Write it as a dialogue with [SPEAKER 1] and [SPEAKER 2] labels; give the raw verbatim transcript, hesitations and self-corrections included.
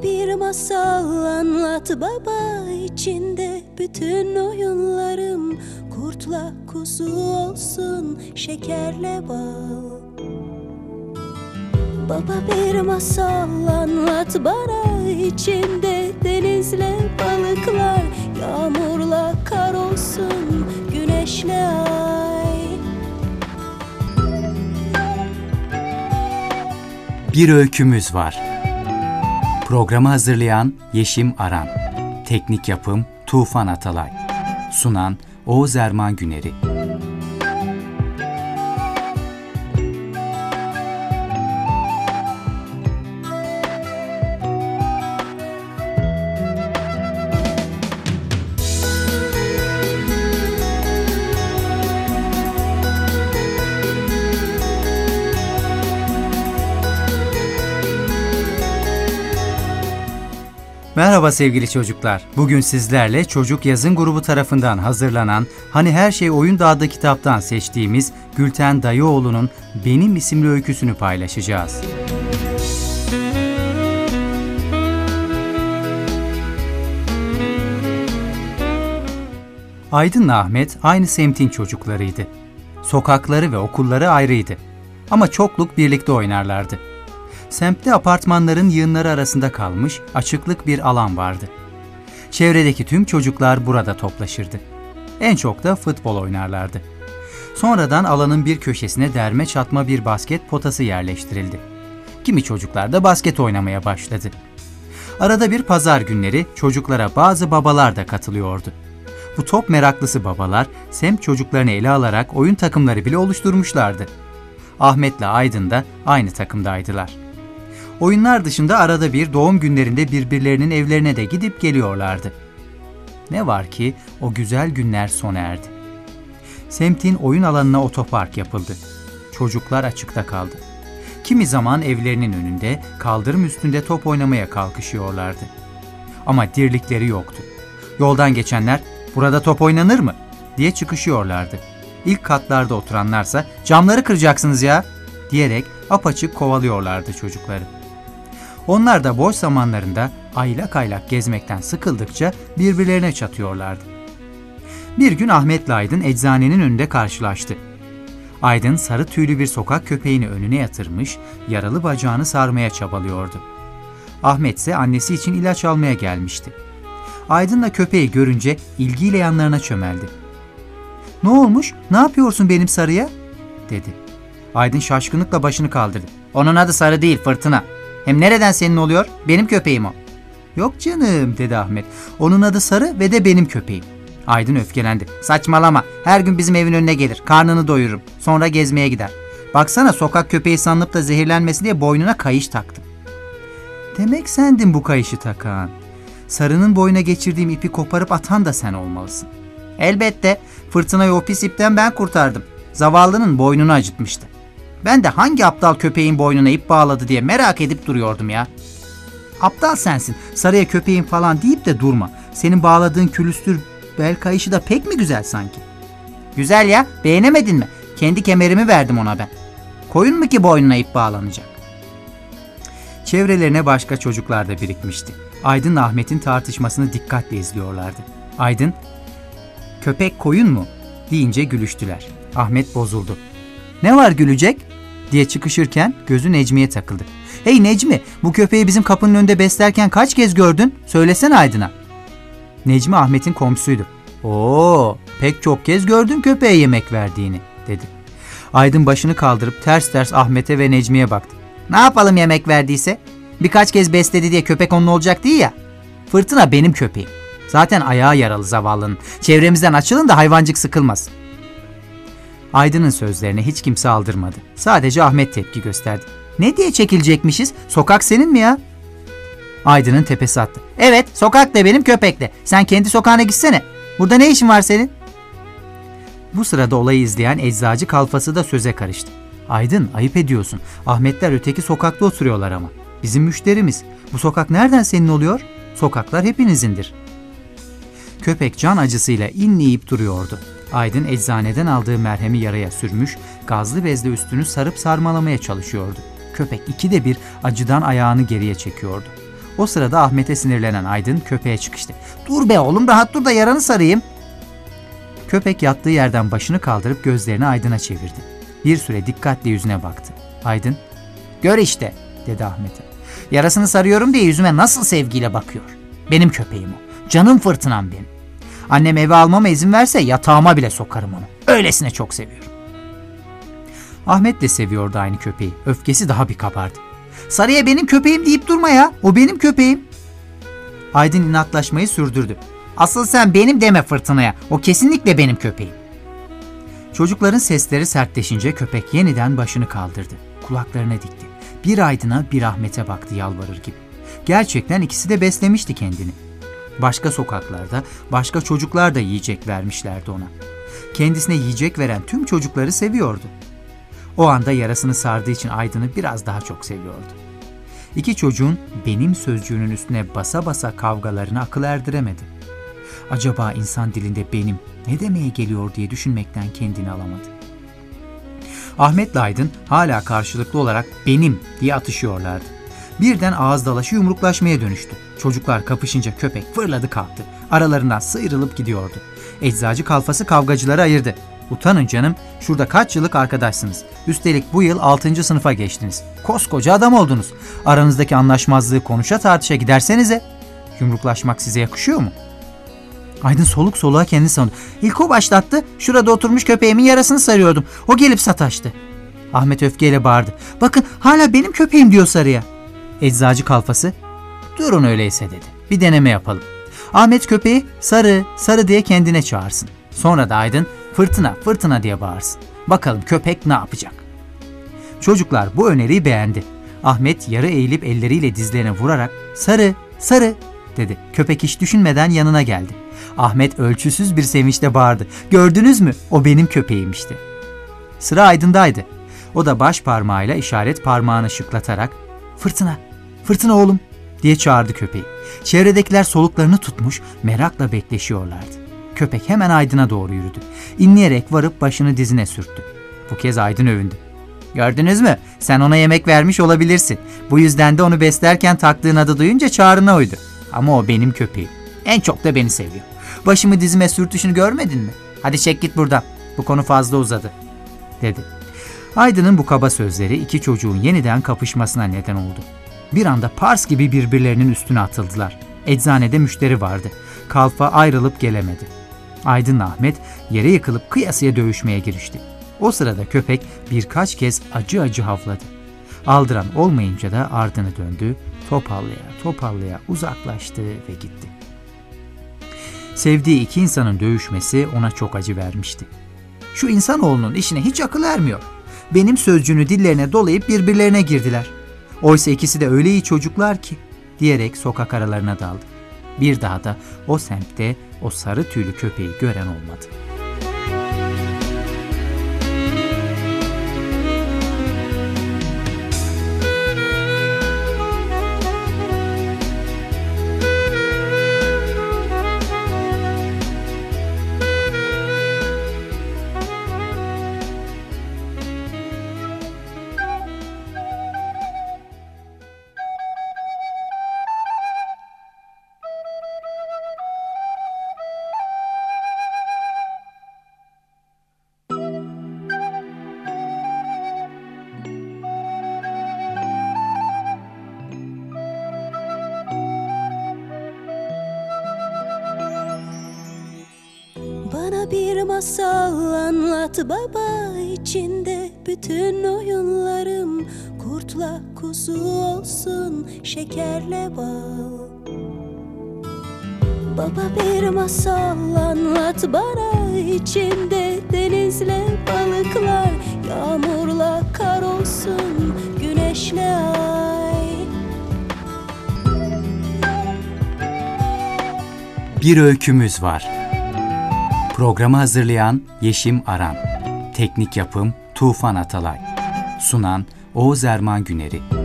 [SPEAKER 1] bir masal anlat baba, içinde bütün oyunlarım. Kurtla kuzu olsun, şekerle bal. Baba bir masal anlat bana, içinde denizle balıklar. Yağmurla kar olsun, güneşle ay.
[SPEAKER 2] Bir öykümüz var. Programı hazırlayan Yeşim Aran. Teknik yapım Tufan Atalay. Sunan Oğuz Erman Güneri. Merhaba sevgili çocuklar. Bugün sizlerle Çocuk Yazın grubu tarafından hazırlanan Hani Her Şey Oyun Dağı'da kitaptan seçtiğimiz Gülten Dayıoğlu'nun Benim isimli öyküsünü paylaşacağız. Aydın'la Ahmet aynı semtin çocuklarıydı. Sokakları ve okulları ayrıydı. Ama çokluk birlikte oynarlardı. Semtte apartmanların yığınları arasında kalmış açıklık bir alan vardı. Çevredeki tüm çocuklar burada toplaşırdı. En çok da futbol oynarlardı. Sonradan alanın bir köşesine derme çatma bir basket potası yerleştirildi. Kimi çocuklar da basket oynamaya başladı. Arada bir pazar günleri çocuklara bazı babalar da katılıyordu. Bu top meraklısı babalar semt çocuklarını ele alarak oyun takımları bile oluşturmuşlardı. Ahmet'le Aydın da aynı takımdaydılar. Oyunlar dışında arada bir doğum günlerinde birbirlerinin evlerine de gidip geliyorlardı. Ne var ki o güzel günler sona erdi. Semtin oyun alanına otopark yapıldı. Çocuklar açıkta kaldı. Kimi zaman evlerinin önünde, kaldırım üstünde top oynamaya kalkışıyorlardı. Ama dirlikleri yoktu. Yoldan geçenler "Burada top oynanır mı?" diye çıkışıyorlardı. İlk katlarda oturanlarsa "Camları kıracaksınız ya!" diyerek apaçık kovalıyorlardı çocukları. Onlar da boş zamanlarında aylak aylak gezmekten sıkıldıkça birbirlerine çatıyorlardı. Bir gün Ahmet'le Aydın eczanenin önünde karşılaştı. Aydın sarı tüylü bir sokak köpeğini önüne yatırmış, yaralı bacağını sarmaya çabalıyordu. Ahmet ise annesi için ilaç almaya gelmişti. Aydın'la köpeği görünce ilgiyle yanlarına çömeldi. "Ne olmuş? Ne yapıyorsun benim sarıya?" dedi. Aydın şaşkınlıkla başını kaldırdı. "Onun adı Sarı değil, Fırtına. Hem nereden senin oluyor? Benim köpeğim o." "Yok canım," dedi Ahmet. "Onun adı Sarı ve de benim köpeğim." Aydın öfkelendi. "Saçmalama. Her gün bizim evin önüne gelir. Karnını doyururum. Sonra gezmeye gider. Baksana, sokak köpeği sanıp da zehirlenmesin diye boynuna kayış taktım." "Demek sendin bu kayışı takan. Sarı'nın boynuna geçirdiğim ipi koparıp atan da sen olmalısın." "Elbette. Fırtınayı o pis ipten ben kurtardım. Zavallının boynunu acıtmıştı. Ben de hangi aptal köpeğin boynuna ip bağladı diye merak edip duruyordum ya." "Aptal sensin. Sarıya köpeğin falan deyip de durma. Senin bağladığın külüstür bel kayışı da pek mi güzel sanki?" "Güzel ya. Beğenemedin mi? Kendi kemerimi verdim ona ben. Koyun mu ki boynuna ip bağlanacak?" Çevrelerine başka çocuklar da birikmişti. Aydın'la Ahmet'in tartışmasını dikkatle izliyorlardı. Aydın, "Köpek koyun mu?" deyince gülüştüler. Ahmet bozuldu. "Ne var gülecek?" diye çıkışırken gözü Necmi'ye takıldı. "Hey Necmi, bu köpeği bizim kapının önünde beslerken kaç kez gördün? Söylesene Aydın'a." Necmi Ahmet'in komşusuydu. "Oo, pek çok kez gördüm köpeğe yemek verdiğini," dedi. Aydın başını kaldırıp ters ters Ahmet'e ve Necmi'ye baktı. "Ne yapalım yemek verdiyse? Birkaç kez besledi diye köpek onun olacak değil ya. Fırtına benim köpeğim. Zaten ayağı yaralı zavallının. Çevremizden açılın da hayvancık sıkılmasın." Aydın'ın sözlerine hiç kimse aldırmadı. Sadece Ahmet tepki gösterdi. "Ne diye çekilecekmişiz? Sokak senin mi ya?" Aydın'ın tepesi attı. "Evet, sokak da benim, köpek de. Sen kendi sokağına gitsene. Burada ne işin var senin?" Bu sırada olayı izleyen eczacı kalfası da söze karıştı. "Aydın, ayıp ediyorsun. Ahmetler öteki sokakta oturuyorlar ama. Bizim müşterimiz. Bu sokak nereden senin oluyor? Sokaklar hepinizindir." Köpek can acısıyla inleyip duruyordu. Aydın eczaneden aldığı merhemi yaraya sürmüş, gazlı bezle üstünü sarıp sarmalamaya çalışıyordu. Köpek ikide bir acıdan ayağını geriye çekiyordu. O sırada Ahmet'e sinirlenen Aydın köpeğe çıkıştı. "Dur be oğlum, rahat dur da yaranı sarayım." Köpek yattığı yerden başını kaldırıp gözlerini Aydın'a çevirdi. Bir süre dikkatle yüzüne baktı. Aydın, "Gör işte," dedi Ahmet'e. "Yarasını sarıyorum diye yüzüme nasıl sevgiyle bakıyor. Benim köpeğim o. Canım fırtınam benim. Annem eve almama izin verse yatağıma bile sokarım onu. Öylesine çok seviyorum." Ahmet de seviyordu aynı köpeği. Öfkesi daha bir kabardı. "Sarıya benim köpeğim deyip durma ya. O benim köpeğim." Aydın inatlaşmayı sürdürdü. "Asıl sen benim deme fırtınaya. O kesinlikle benim köpeğim." Çocukların sesleri sertleşince köpek yeniden başını kaldırdı. Kulaklarına dikti. Bir Aydın'a bir Ahmet'e baktı yalvarır gibi. Gerçekten ikisi de beslemişti kendini. Başka sokaklarda başka çocuklar da yiyecek vermişlerdi ona. Kendisine yiyecek veren tüm çocukları seviyordu. O anda yarasını sardığı için Aydın'ı biraz daha çok seviyordu. İki çocuğun benim sözcüğünün üstüne basa basa kavgalarını akıl erdiremedi. Acaba insan dilinde benim ne demeye geliyor diye düşünmekten kendini alamadı. Ahmet'le Aydın hala karşılıklı olarak benim diye atışıyorlardı. Birden ağız dalaşı yumruklaşmaya dönüştü. Çocuklar kapışınca köpek fırladı kalktı. Aralarından sıyrılıp gidiyordu. Eczacı kalfası kavgacıları ayırdı. "Utanın canım, şurada kaç yıllık arkadaşsınız. Üstelik bu yıl altıncı sınıfa geçtiniz. Koskoca adam oldunuz. Aranızdaki anlaşmazlığı konuşa tartışa gidersenize. Yumruklaşmak size yakışıyor mu?" Aydın soluk soluğa kendini savundu. "İlk o başlattı. Şurada oturmuş köpeğimin yarasını sarıyordum. O gelip sataştı." Ahmet öfkeyle bağırdı. "Bakın hala benim köpeğim diyor sarıya." Eczacı kalfası, "Durun öyleyse," dedi. "Bir deneme yapalım. Ahmet köpeği sarı, sarı diye kendine çağırsın. Sonra da Aydın fırtına, fırtına diye bağırsın. Bakalım köpek ne yapacak?" Çocuklar bu öneriyi beğendi. Ahmet yarı eğilip elleriyle dizlerine vurarak "Sarı, sarı," dedi. Köpek hiç düşünmeden yanına geldi. Ahmet ölçüsüz bir sevinçle bağırdı. "Gördünüz mü? O benim köpeğimmişti." Sıra Aydın'daydı. O da baş parmağıyla işaret parmağını şıklatarak "Fırtına, fırtına oğlum," diye çağırdı köpeği. Çevredekiler soluklarını tutmuş merakla bekleşiyorlardı. Köpek hemen Aydın'a doğru yürüdü. İnleyerek varıp başını dizine sürttü. Bu kez Aydın övündü. "Gördünüz mü? Sen ona yemek vermiş olabilirsin. Bu yüzden de onu beslerken taktığın adı duyunca çağrına uydu. Ama o benim köpeğim. En çok da beni seviyor. Başımı dizime sürtüşünü görmedin mi? Hadi çek git buradan. Bu konu fazla uzadı," dedi. Aydın'ın bu kaba sözleri iki çocuğun yeniden kapışmasına neden oldu. Bir anda pars gibi birbirlerinin üstüne atıldılar. Eczanede müşteri vardı. Kalfa ayrılıp gelemedi. Aydın'la Ahmet yere yıkılıp kıyasıya dövüşmeye girişti. O sırada köpek birkaç kez acı acı havladı. Aldıran olmayınca da ardını döndü, topallaya topallaya uzaklaştı ve gitti. Sevdiği iki insanın dövüşmesi ona çok acı vermişti. "Şu insanoğlunun işine hiç akıl ermiyor. Benim sözcüğünü dillerine dolayıp birbirlerine girdiler. Oysa ikisi de öyle iyi çocuklar ki," diyerek sokak aralarına daldı. Bir daha da o semtte o sarı tüylü köpeği gören olmadı.
[SPEAKER 1] Bana bir masal anlat baba, içinde bütün oyunlarım. Kurtla kuzu olsun, şekerle bal. Baba bir masal anlat bana, içinde denizle balıklar. Yağmurla kar olsun, güneşle ay.
[SPEAKER 2] Bir öykümüz var. Programı hazırlayan Yeşim Aran. Teknik yapım Tufan Atalay. Sunan Oğuz Erman Güneri.